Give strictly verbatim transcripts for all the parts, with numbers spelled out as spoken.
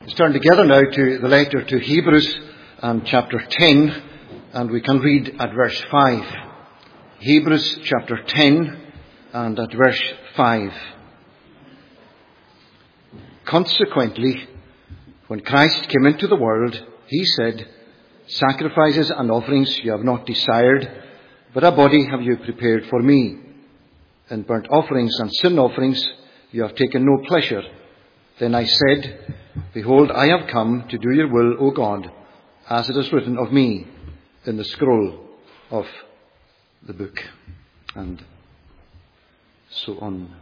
Let's turn together now to the letter to Hebrews and chapter ten, and we can read at verse five. Hebrews chapter ten and at verse five. Consequently, when Christ came into the world, he said, "Sacrifices and offerings you have not desired, but a body have you prepared for me. In burnt offerings and sin offerings you have taken no pleasure. Then I said, Behold, I have come to do your will, O God, as it is written of me in the scroll of the book." And so on.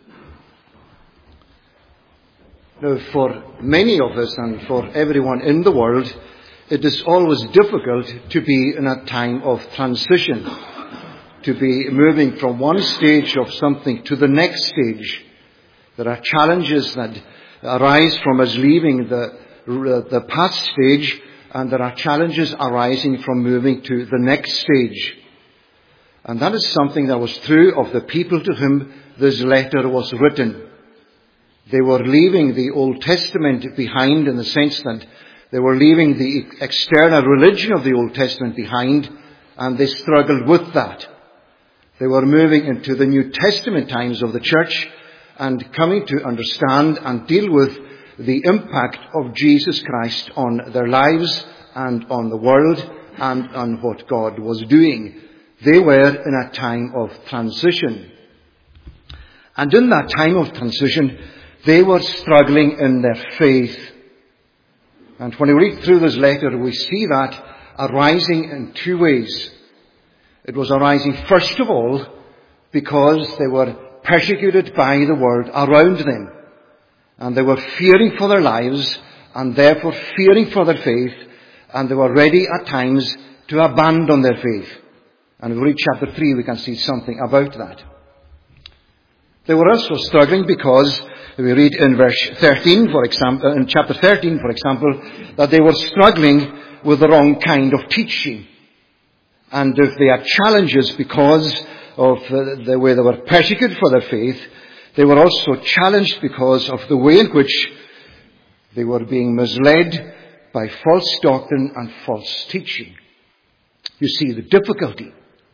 Now, for many of us and for everyone in the world, it is always difficult to be in a time of transition, to be moving from one stage of something to the next stage. There are challenges that arise from us leaving the, the past stage, and there are challenges arising from moving to the next stage. And that is something that was true of the people to whom this letter was written. They were leaving the Old Testament behind, in the sense that they were leaving the external religion of the Old Testament behind, and they struggled with that. They were moving into the New Testament times of the church and coming to understand and deal with the impact of Jesus Christ on their lives and on the world and on what God was doing. They were in a time of transition. And in that time of transition, they were struggling in their faith. And when we read through this letter, we see that arising in two ways. It was arising, first of all, because they were persecuted by the world around them. And they were fearing for their lives, and therefore fearing for their faith, and they were ready at times to abandon their faith. And if we read chapter three, we can see something about that. They were also struggling because we read in verse thirteen, for example, in chapter thirteen, for example, that they were struggling with the wrong kind of teaching. And if they had challenges because of the way they were persecuted for their faith, they were also challenged because of the way in which they were being misled by false doctrine and false teaching. You see the difficulty.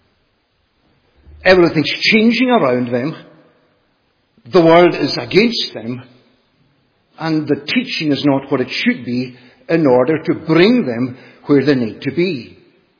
Everything's changing around them. The world is against them. And the teaching is not what it should be in order to bring them where they need to be.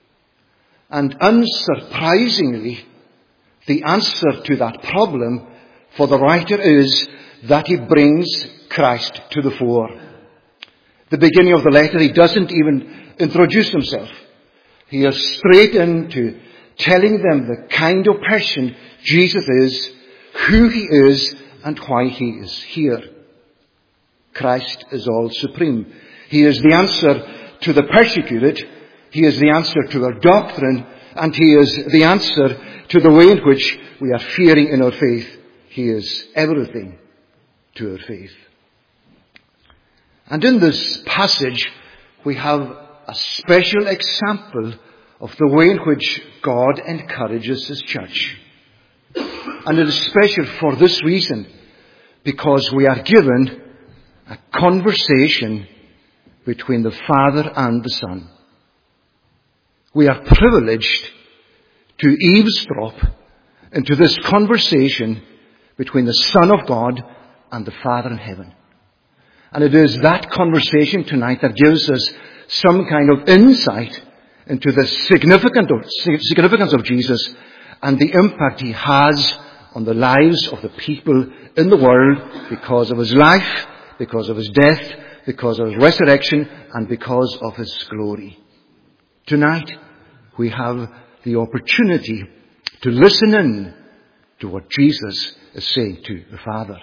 And unsurprisingly, the answer to that problem for the writer is that he brings Christ to the fore. The beginning of the letter, he doesn't even introduce himself. He is straight into telling them the kind of person Jesus is, who he is, and why he is here. Christ is all supreme. He is the answer to the persecuted. He is the answer to our doctrine. And he is the answer to the way in which we are fearing in our faith. He is everything to our faith. And in this passage, we have a special example of the way in which God encourages his church. And it is special for this reason, because we are given a conversation between the Father and the Son. We are privileged to eavesdrop into this conversation between the Son of God and the Father in heaven. And it is that conversation tonight that gives us some kind of insight into the significance of Jesus and the impact he has on the lives of the people in the world because of his life, because of his death, because of his resurrection, and because of his glory. Tonight, we have the opportunity to listen in to what Jesus is saying to the Father.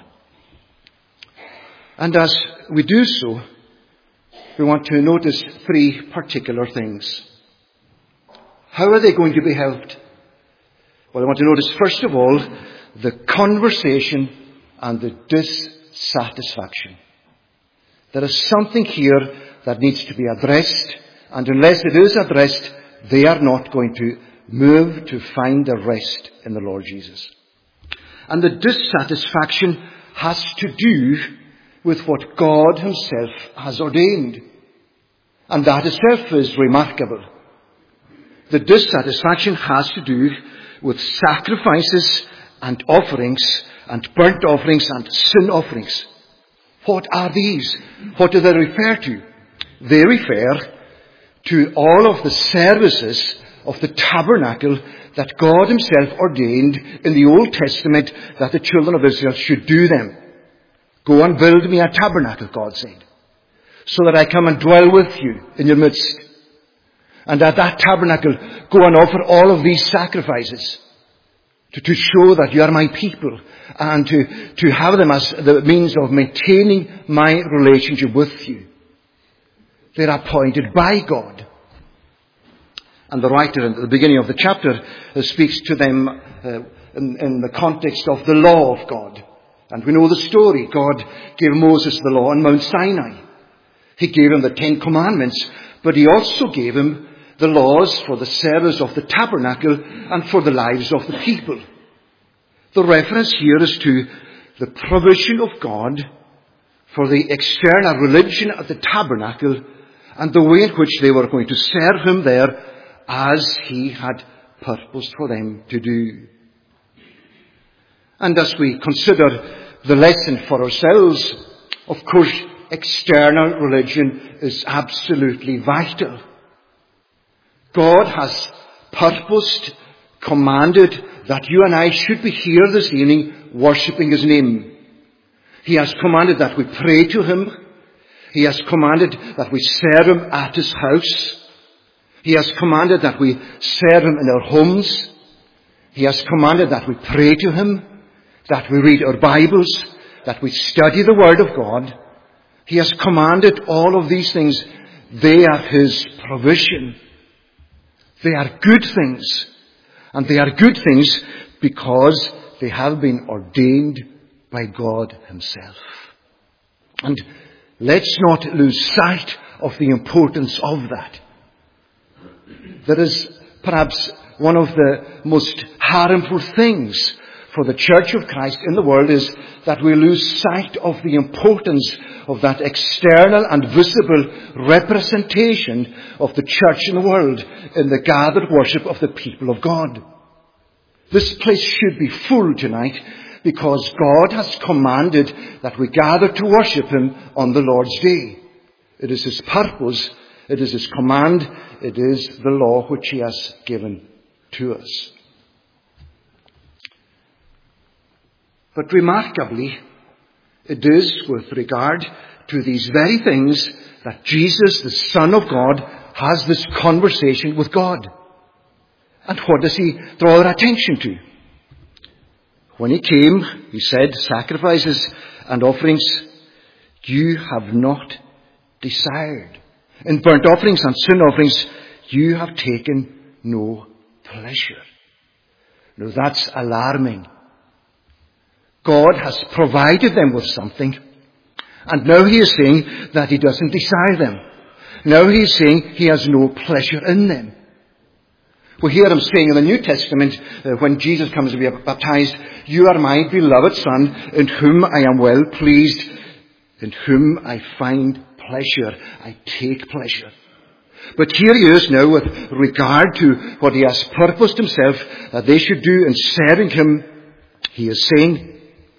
And as we do so, we want to notice three particular things. How are they going to be helped? Well, I want to notice, first of all, the conversation and the dissatisfaction. There is something here that needs to be addressed, and unless it is addressed, they are not going to move to find a rest in the Lord Jesus. And the dissatisfaction has to do with what God himself has ordained. And that itself is remarkable. The dissatisfaction has to do with sacrifices and offerings and burnt offerings and sin offerings. What are these? What do they refer to? They refer to all of the services of the tabernacle that God himself ordained in the Old Testament that the children of Israel should do them. Go and build me a tabernacle, God said, so that I come and dwell with you in your midst. And at that tabernacle, go and offer all of these sacrifices to, to show that you are my people and to, to have them as the means of maintaining my relationship with you. They're appointed by God. And the writer at the beginning of the chapter uh, speaks to them uh, in, in the context of the law of God. And we know the story. God gave Moses the law on Mount Sinai. He gave him the Ten Commandments, but he also gave him the laws for the service of the tabernacle and for the lives of the people. The reference here is to the provision of God for the external religion of the tabernacle and the way in which they were going to serve him there as he had purposed for them to do. And as we consider the lesson for ourselves, of course, external religion is absolutely vital. God has purposed, commanded that you and I should be here this evening worshipping his name. He has commanded that we pray to him. He has commanded that we serve him at his house. He has commanded that we serve him in our homes. He has commanded that we pray to him, that we read our Bibles, that we study the Word of God. He has commanded all of these things. They are his provision. They are good things. And they are good things because they have been ordained by God himself. And let's not lose sight of the importance of that. That is perhaps one of the most harmful things for the Church of Christ in the world is that we lose sight of the importance of that external and visible representation of the church in the world in the gathered worship of the people of God. This place should be full tonight because God has commanded that we gather to worship him on the Lord's Day. It is his purpose, it is his command, it is the law which he has given to us. But remarkably, it is with regard to these very things that Jesus, the Son of God, has this conversation with God. And what does he draw our attention to? When he came, he said, sacrifices and offerings you have not desired. In burnt offerings and sin offerings you have taken no pleasure. Now that's alarming. God has provided them with something, and now he is saying that he doesn't desire them. Now he is saying he has no pleasure in them. We hear him saying in the New Testament, uh, when Jesus comes to be baptized, you are my beloved Son, in whom I am well pleased, in whom I find pleasure. I take pleasure. But here he is now with regard to what he has purposed himself that they should do in serving him. He is saying,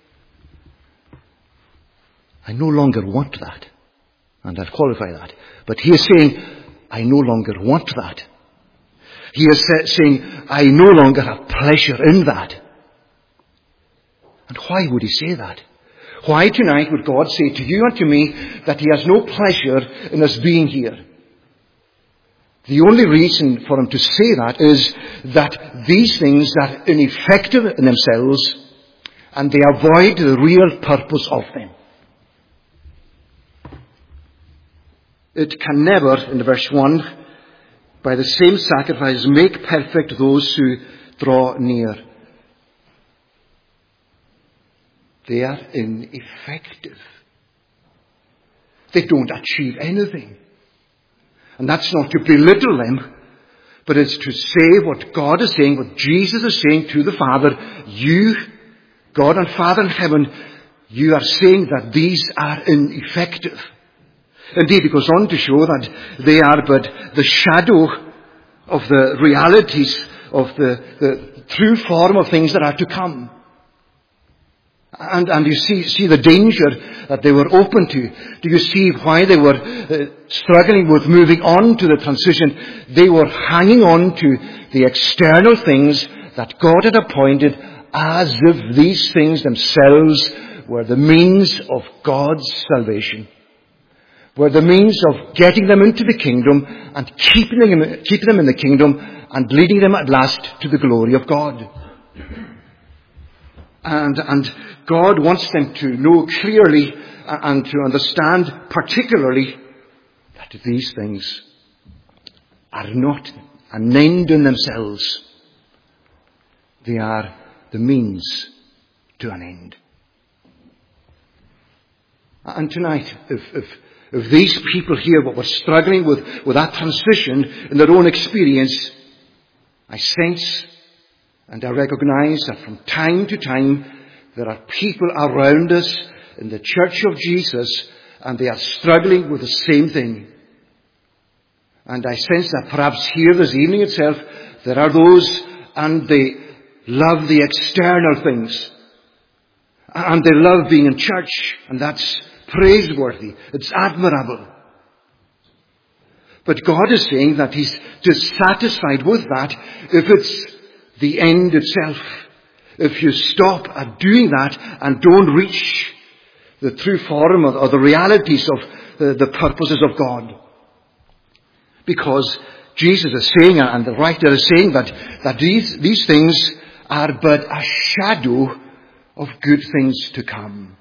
I no longer want that. And I'll qualify that. But he is saying, I no longer want that. He is saying, I no longer have pleasure in that. And why would he say that? Why tonight would God say to you and to me that he has no pleasure in us being here? The only reason for him to say that is that these things are ineffective in themselves and they avoid the real purpose of them. It can never, in verse one, by the same sacrifice, make perfect those who draw near. They are ineffective. They don't achieve anything. And that's not to belittle them, but it's to say what God is saying, what Jesus is saying to the Father. You, God and Father in heaven, you are saying that these are ineffective. Indeed, it goes on to show that they are but the shadow of the realities of the, the true form of things that are to come. And, and you see, see the danger that they were open to. Do you see why they were uh, struggling with moving on to the transition? They were hanging on to the external things that God had appointed as if these things themselves were the means of God's salvation. Were the means of getting them into the kingdom and keeping them, keeping them in the kingdom and leading them at last to the glory of God. And, and God wants them to know clearly and to understand particularly that these things are not an end in themselves. They are the means to an end. And tonight, if, if, if these people here were struggling with, with that transition in their own experience, I sense and I recognize that from time to time there are people around us in the Church of Jesus and they are struggling with the same thing. And I sense that perhaps here this evening itself there are those and they love the external things. And they love being in church, and that's praiseworthy. It's admirable. But God is saying that He's dissatisfied with that if it's the end itself. If you stop at doing that and don't reach the true form or the realities of the, the purposes of God. Because Jesus is saying, and the writer is saying, that, that these, these things are but a shadow of good things to come.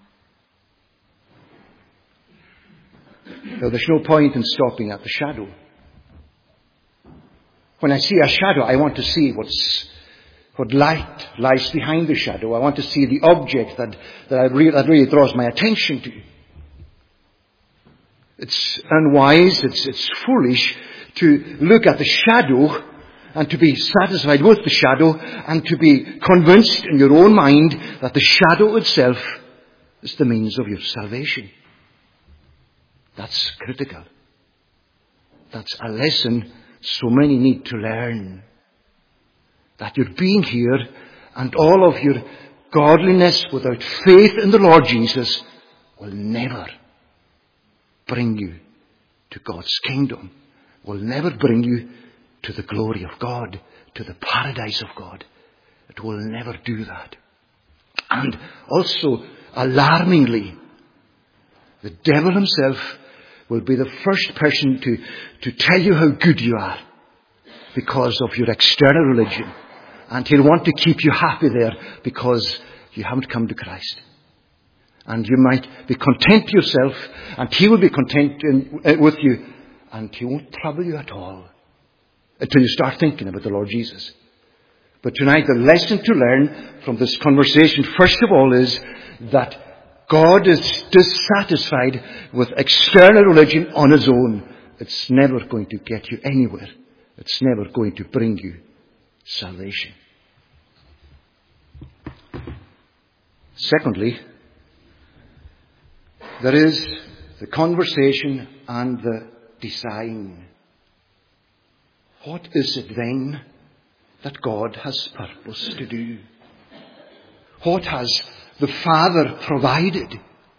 Now, there's no point in stopping at the shadow. When I see a shadow, I want to see what's, what light lies behind the shadow. I want to see the object that, that, I re- that really draws my attention to. It's unwise, it's, it's foolish to look at the shadow and to be satisfied with the shadow and to be convinced in your own mind that the shadow itself is the means of your salvation. That's critical. That's a lesson so many need to learn. That your being here and all of your godliness without faith in the Lord Jesus will never bring you to God's kingdom. Will never bring you to the glory of God, to the paradise of God. It will never do that. And also, alarmingly, the devil himself will be the first person to, to tell you how good you are because of your external religion. And he'll want to keep you happy there because you haven't come to Christ. And you might be content yourself, and he will be content in, uh, with you, and he won't trouble you at all until you start thinking about the Lord Jesus. But tonight the lesson to learn from this conversation, first of all, is that God is dissatisfied with external religion on its own. It's never going to get you anywhere. It's never going to bring you salvation. Secondly, there is the conversation and the design. What is it then that God has purposed to do? What has the Father provided?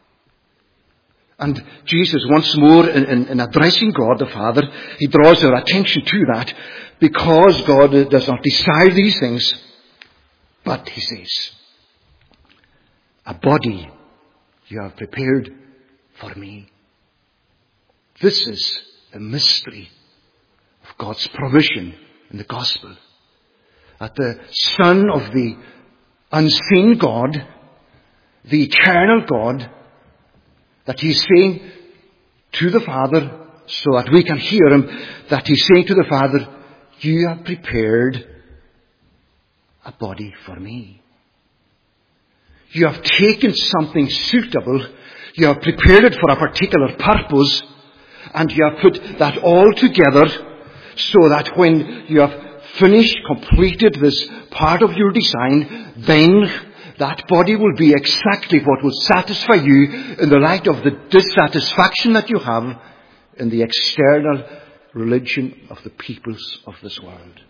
And Jesus, once more, in, in, in addressing God the Father, he draws our attention to that because God does not desire these things. But he says, a body you have prepared for me. This is a mystery of God's provision in the gospel. That the Son of the unseen God, the eternal God, that he's saying to the Father, so that we can hear him, that he's saying to the Father, you have prepared a body for me. You have taken something suitable, you have prepared it for a particular purpose, and you have put that all together so that when you have finished, completed this part of your design, then that body will be exactly what will satisfy you in the light of the dissatisfaction that you have in the external religion of the peoples of this world.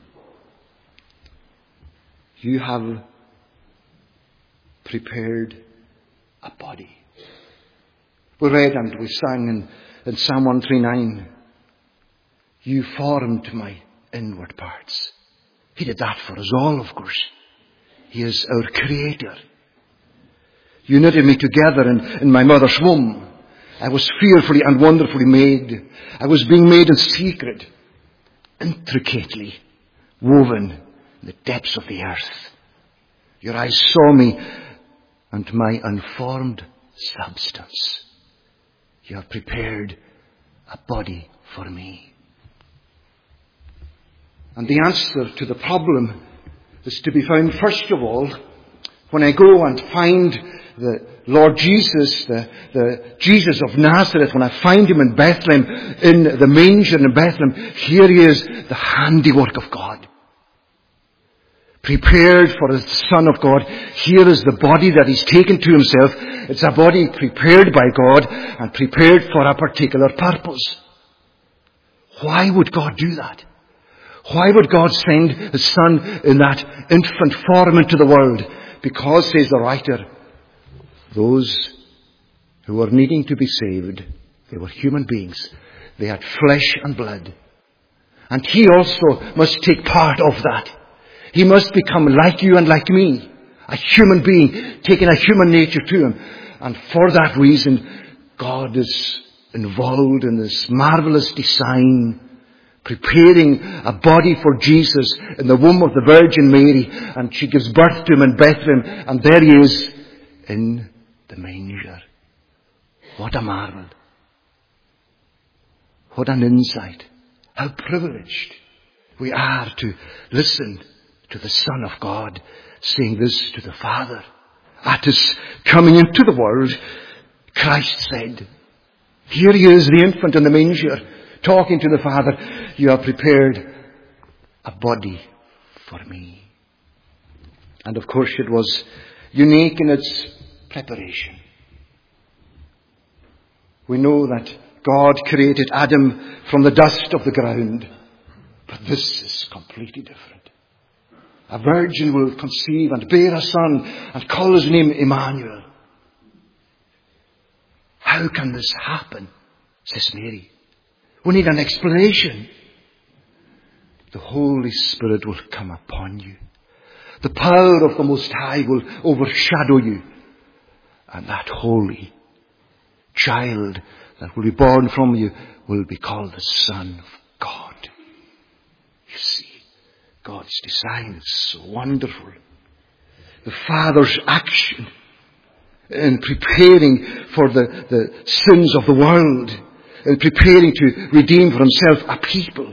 You have prepared a body. We read and we sang in, in Psalm one thirty-nine, you formed my inward parts. He did that for us all, of course. He is our Creator. You knitted me together in, in my mother's womb. I was fearfully and wonderfully made. I was being made in secret, intricately woven in the depths of the earth. Your eyes saw me and my unformed substance. You have prepared a body for me. And the answer to the problem is to be found, first of all, when I go and find the Lord Jesus, the, the Jesus of Nazareth, when I find him in Bethlehem, in the manger in Bethlehem, here he is, the handiwork of God. Prepared for the Son of God. Here is the body that he's taken to himself. It's a body prepared by God and prepared for a particular purpose. Why would God do that? Why would God send his Son in that infant form into the world? Because, says the writer, those who were needing to be saved, they were human beings. They had flesh and blood. And he also must take part of that. He must become like you and like me. A human being, taking a human nature to him. And for that reason, God is involved in this marvelous design, preparing a body for Jesus in the womb of the Virgin Mary. And she gives birth to him in Bethlehem. And there he is in the manger. What a marvel. What an insight. How privileged we are to listen to the Son of God saying this to the Father. At his coming into the world, Christ said, here he is, the infant in the manger, talking to the Father, you have prepared a body for me. And of course it was unique in its preparation. We know that God created Adam from the dust of the ground, but this is completely different. A virgin will conceive and bear a son and call his name Emmanuel. How can this happen? Says Mary. We need an explanation. The Holy Spirit will come upon you. The power of the Most High will overshadow you. And that holy child that will be born from you will be called the Son of God. You see, God's design is so wonderful. The Father's action in preparing for the, the sins of the world, in preparing to redeem for himself a people.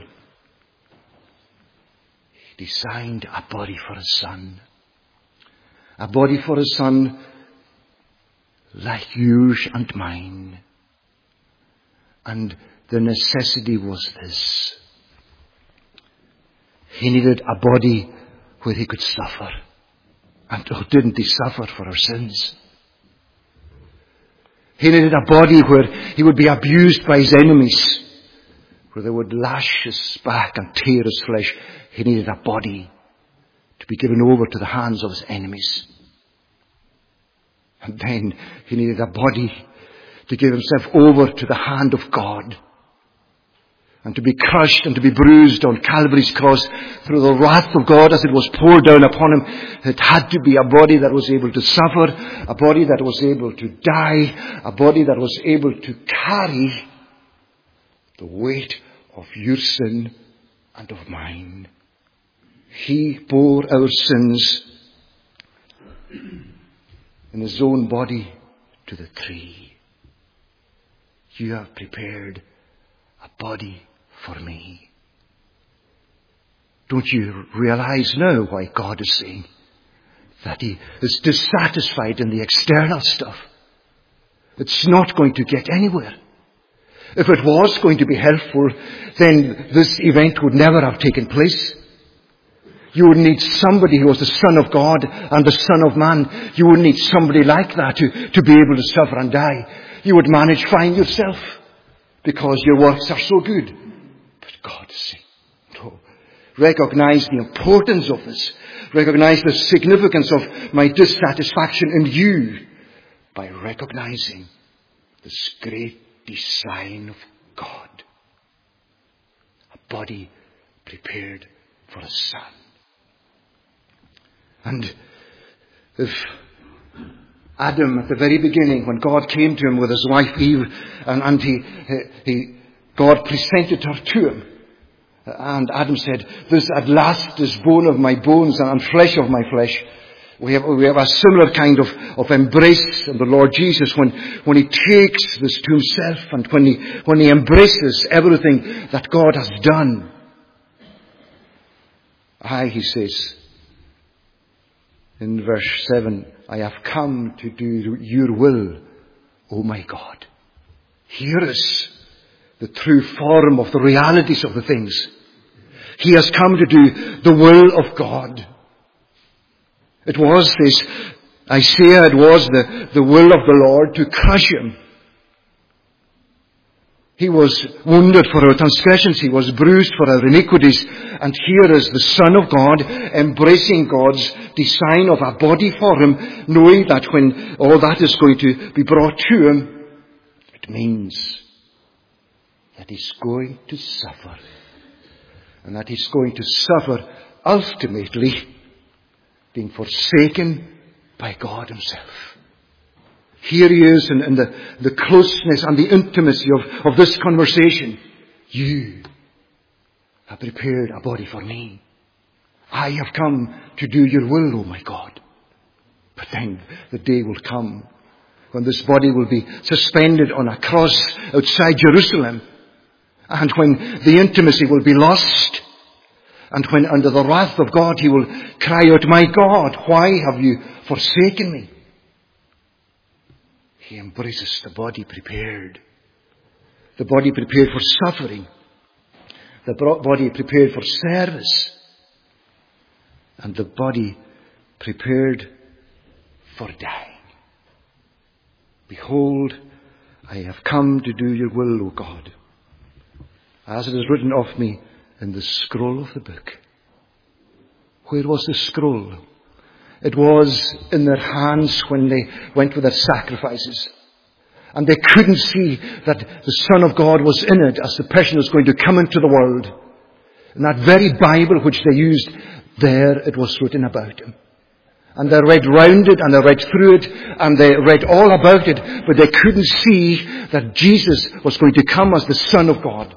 He designed a body for his Son. A body for his Son like yours and mine. And the necessity was this. He needed a body where he could suffer. And oh, didn't he suffer for our sins? He needed a body where he would be abused by his enemies, where they would lash his back and tear his flesh. He needed a body to be given over to the hands of his enemies. And then he needed a body to give himself over to the hand of God, and to be crushed and to be bruised on Calvary's cross through the wrath of God as it was poured down upon him. It had to be a body that was able to suffer, a body that was able to die, a body that was able to carry the weight of your sin and of mine. He bore our sins in his own body to the tree. You have prepared a body for me. Don't you realize now why God is saying that he is dissatisfied in the external stuff? It's not going to get anywhere. If it was going to be helpful, then this event would never have taken place. You would need somebody who was the Son of God and the Son of Man. You would need somebody like that to, to be able to suffer and die. You would manage fine yourself because your works are so good. But God's sake, no. Recognize the importance of this. Recognize the significance of my dissatisfaction in you by recognizing this great design of God. A body prepared for a son. And if Adam, at the very beginning, when God came to him with his wife Eve, and, and he, he, God presented her to him, and Adam said, "This at last is bone of my bones and flesh of my flesh." We have, we have a similar kind of, of embrace in the Lord Jesus when, when he takes this to himself and when he, when he embraces everything that God has done. I, he says, in verse seven, "I have come to do your will, O my God." Here is the true form of the realities of the things. He has come to do the will of God. It was, says Isaiah, it was the, the will of the Lord to crush him. He was wounded for our transgressions. He was bruised for our iniquities. And here is the Son of God embracing God's design of a body for him, knowing that when all that is going to be brought to him, it means that he's going to suffer. And that he's going to suffer ultimately being forsaken by God himself. Here he is in, in the, the closeness and the intimacy of, of this conversation. You have prepared a body for me. I have come to do your will, O my God. But then the day will come when this body will be suspended on a cross outside Jerusalem. And when the intimacy will be lost. And when under the wrath of God he will cry out, "My God, why have you forsaken me?" He embraces the body prepared. The body prepared for suffering. The body prepared for service. And the body prepared for dying. "Behold, I have come to do your will, O God, as it is written of me in the scroll of the book." Where was the scroll? It was in their hands when they went with their sacrifices. And they couldn't see that the Son of God was in it as the person was going to come into the world. In that very Bible which they used, there it was written about him. And they read round it and they read through it and they read all about it, but they couldn't see that Jesus was going to come as the Son of God.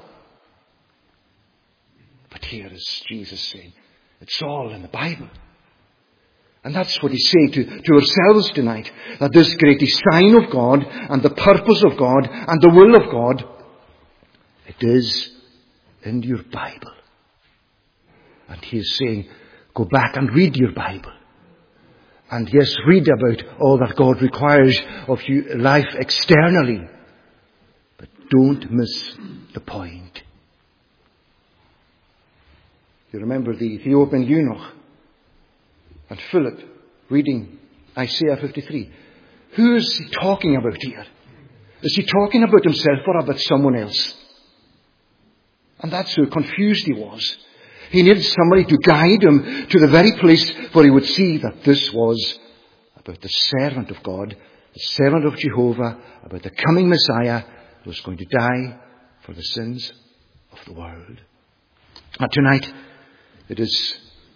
But here is Jesus saying, it's all in the Bible. And that's what he's saying to, to ourselves tonight, that this great design of God and the purpose of God and the will of God, it is in your Bible. And he is saying, go back and read your Bible. And yes, read about all that God requires of you, life externally. But don't miss the point. You remember the Ethiopian eunuch and Philip reading Isaiah fifty-three. Who is he talking about here? Is he talking about himself or about someone else? And that's how confused he was. He needed somebody to guide him to the very place where he would see that this was about the servant of God, the servant of Jehovah, about the coming Messiah who was going to die for the sins of the world. And tonight, it is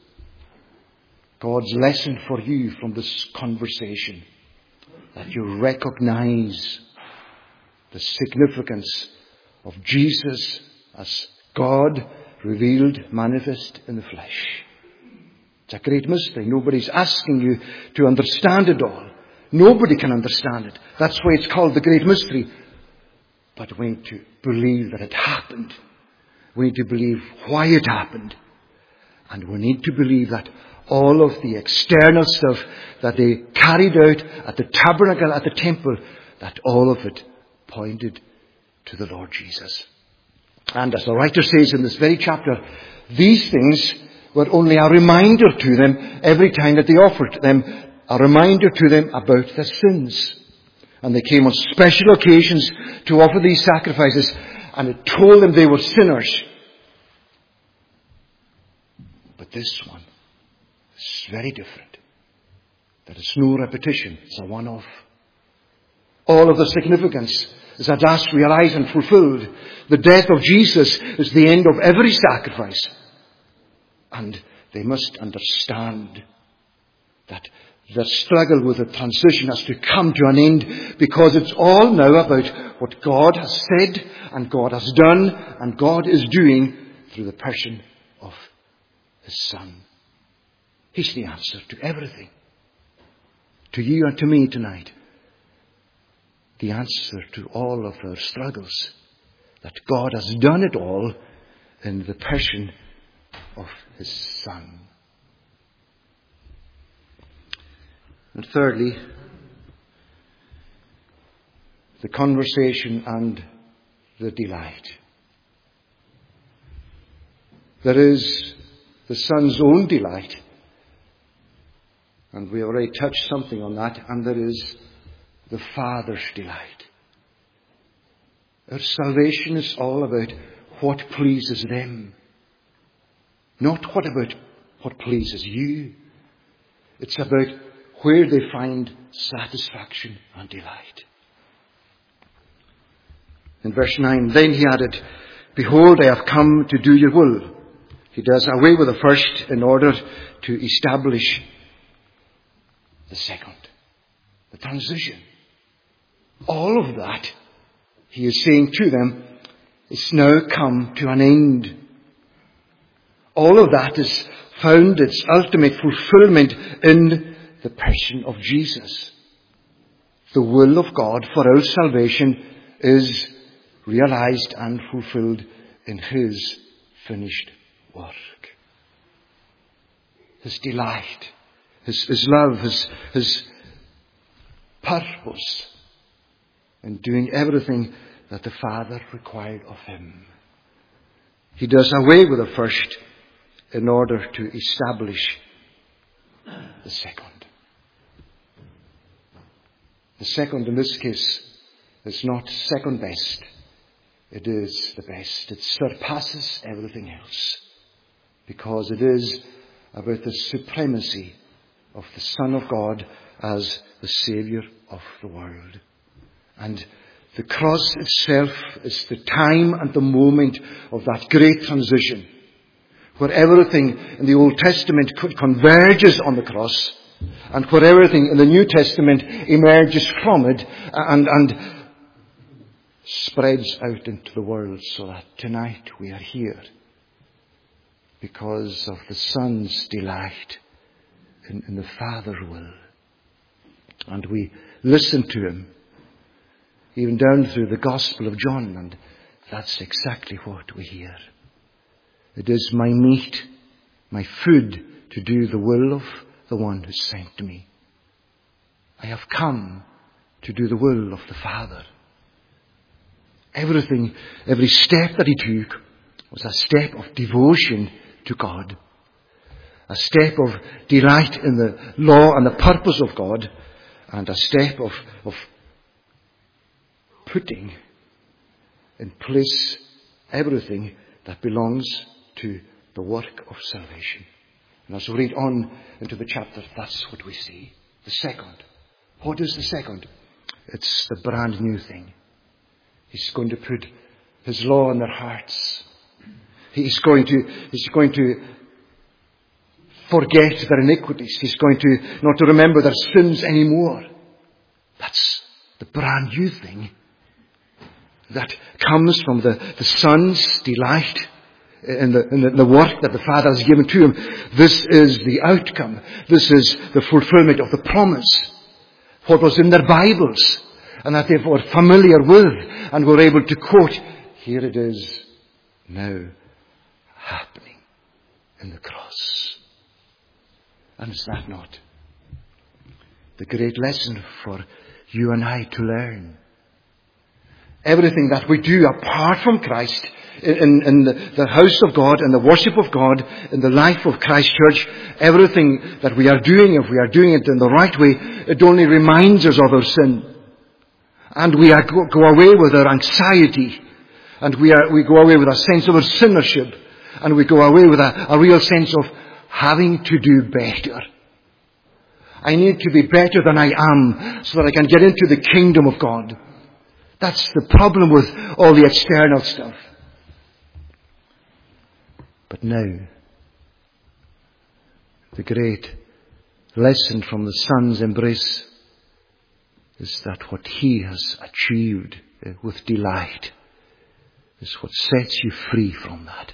God's lesson for you from this conversation, that you recognize the significance of Jesus as God revealed, manifest in the flesh. It's a great mystery. Nobody's asking you to understand it all. Nobody can understand it. That's why it's called the great mystery. But we need to believe that it happened. We need to believe why it happened. And we need to believe that all of the external stuff that they carried out at the tabernacle, at the temple, that all of it pointed to the Lord Jesus. And as the writer says in this very chapter, these things were only a reminder to them every time that they offered them, a reminder to them about their sins. And they came on special occasions to offer these sacrifices, and it told them they were sinners. But this one is very different. There is no repetition. It's a one-off. All of the significance is at last realized and fulfilled. The death of Jesus is the end of every sacrifice. And they must understand that their struggle with the transition has to come to an end, because it's all now about what God has said and God has done and God is doing through the person of His Son. He's the answer to everything. To you and to me tonight. The answer to all of our struggles. That God has done it all in the person of His Son. And thirdly, the conversation and the delight. There is the Son's own delight. And we have already touched something on that. And there is the Father's delight. Our salvation is all about what pleases them. Not what about what pleases you. It's about where they find satisfaction and delight. In verse nine, then he added, behold, I have come to do your will. He does away with the first in order to establish the second. The transition. All of that, he is saying to them, is now come to an end. All of that is found its ultimate fulfillment in the person of Jesus. The will of God for our salvation is realized and fulfilled in His finished work. His delight, His, his love, His, His purpose in doing everything that the Father required of Him. He does away with the first in order to establish the second. The second, in this case, is not second best. It is the best. It surpasses everything else. Because it is about the supremacy of the Son of God as the Saviour of the world. And the cross itself is the time and the moment of that great transition, where everything in the Old Testament converges on the cross, and where everything in the New Testament emerges from it and, and spreads out into the world, so that tonight we are here because of the Son's delight in, in the Father's will. And we listen to Him, even down through the Gospel of John, and that's exactly what we hear. It is my meat, my food, to do the will of the one who sent me. I have come to do the will of the Father. Everything, every step that He took was a step of devotion to God. A step of delight in the law and the purpose of God. And a step of, of putting in place everything that belongs to the work of salvation. And as we read on into the chapter, that's what we see. The second. What is the second? It's the brand new thing. He's going to put His law in their hearts. He's going to, he's going to forget their iniquities. He's going to not to remember their sins anymore. That's the brand new thing that comes from the, the Son's delight in the, in the, the work that the Father has given to Him. This is the outcome. This is the fulfillment of the promise. What was in their Bibles and that they were familiar with and were able to quote. Here it is now happening in the cross. And is that not the great lesson for you and I to learn? Everything that we do apart from Christ in, in the, the house of God, in the worship of God, in the life of Christ Church, everything that we are doing, if we are doing it in the right way, it only reminds us of our sin. And we are, go, go away with our anxiety. And we are, we go away with a sense of our sinnership. And we go away with a, a real sense of having to do better. I need to be better than I am so that I can get into the kingdom of God. That's the problem with all the external stuff. But now, the great lesson from the Son's embrace is that what He has achieved with delight is what sets you free from that.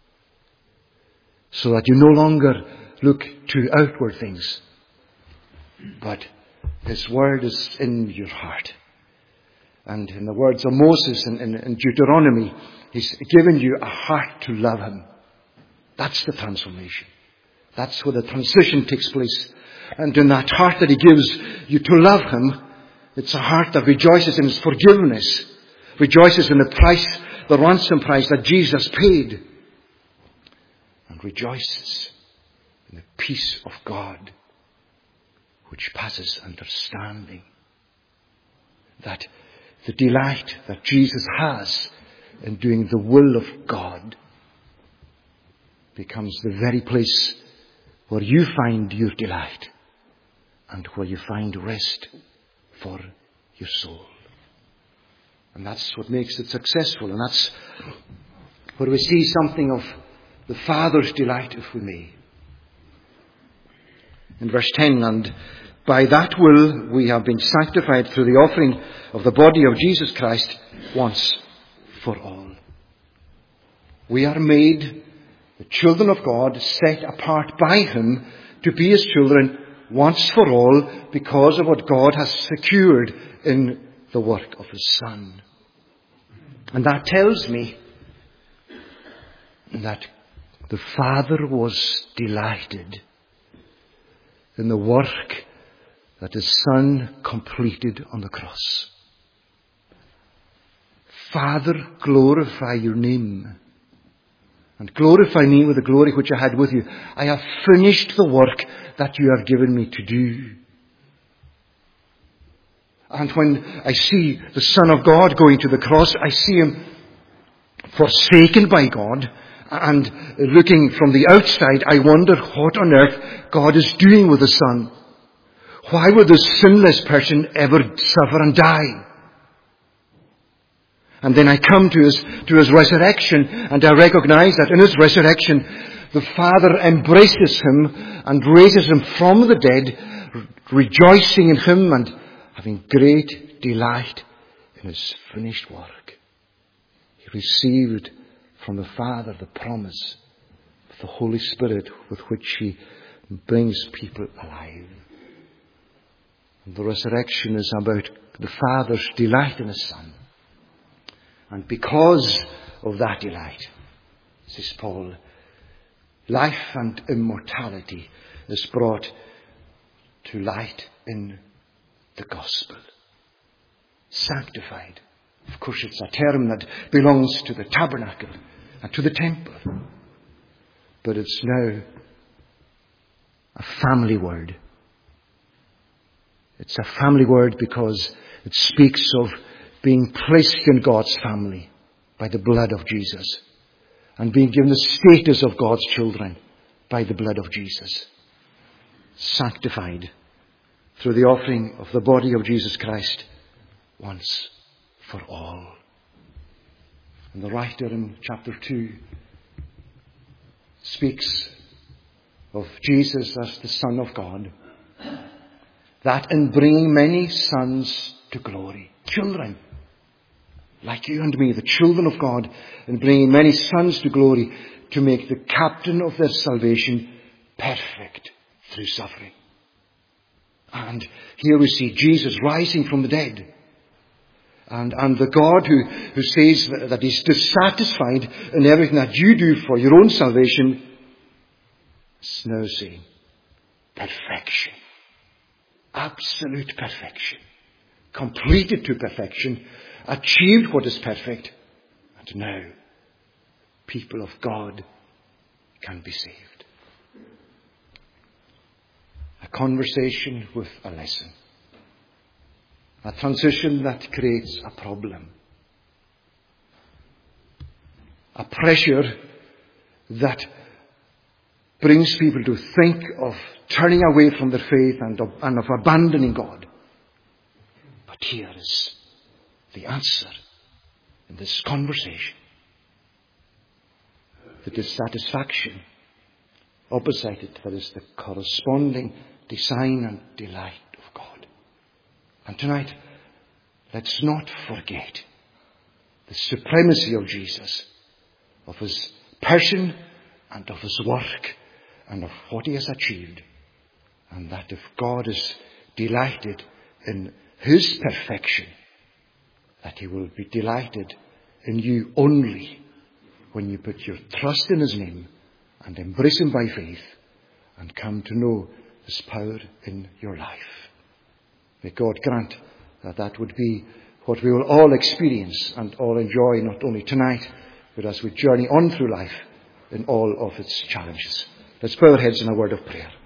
So that you no longer look to outward things, but His Word is in your heart. And in the words of Moses in, in, in Deuteronomy, He's given you a heart to love Him. That's the transformation. That's where the transition takes place. And in that heart that He gives you to love Him, it's a heart that rejoices in His forgiveness, rejoices in the price, the ransom price that Jesus paid, and rejoices in the peace of God, which passes understanding. That the delight that Jesus has in doing the will of God becomes the very place where you find your delight and where you find rest for your soul. And that's what makes it successful. And that's where we see something of the Father's delight, if we may. In verse ten, and by that will we have been sanctified through the offering of the body of Jesus Christ once for all. We are made the children of God, set apart by Him to be His children once for all because of what God has secured in the work of His Son. And that tells me that the Father was delighted in the work that His Son completed on the cross. Father, glorify your name, and glorify me with the glory which I had with you. I have finished the work that you have given me to do. And when I see the Son of God going to the cross, I see Him forsaken by God. And looking from the outside, I wonder what on earth God is doing with the Son. Why would this sinless person ever suffer and die? And then I come to his, to his resurrection, and I recognize that in His resurrection, the Father embraces Him and raises Him from the dead, rejoicing in Him and having great delight in His finished work. He received from the Father the promise of the Holy Spirit with which He brings people alive. And the resurrection is about the Father's delight in His Son. And because of that delight, says Paul, life and immortality is brought to light in the gospel. Sanctified. Of course, it's a term that belongs to the tabernacle and to the temple. But it's now a family word. It's a family word because it speaks of being placed in God's family by the blood of Jesus, and being given the status of God's children by the blood of Jesus. Sanctified through the offering of the body of Jesus Christ once for all. And the writer in chapter two speaks of Jesus as the Son of God, that in bringing many sons to glory, children like you and me, the children of God, in bringing many sons to glory, to make the captain of their salvation perfect through suffering. And here we see Jesus rising from the dead. And, and the God who, who says that, that He's dissatisfied in everything that you do for your own salvation is now saying perfection. Absolute perfection. Completed to perfection. Achieved what is perfect. And now people of God can be saved. A conversation with a lesson. A transition that creates a problem. A pressure that brings people to think of turning away from their faith and of, and of abandoning God. But here is the answer in this conversation. The dissatisfaction opposite it, that is the corresponding design and delight of God. And tonight, let's not forget the supremacy of Jesus, of his person and of his work and of what he has achieved. And that if God is delighted in his perfection, that he will be delighted in you only when you put your trust in his name and embrace him by faith and come to know his power in your life. May God grant that that would be what we will all experience and all enjoy, not only tonight, but as we journey on through life in all of its challenges. Let's bow our heads in a word of prayer.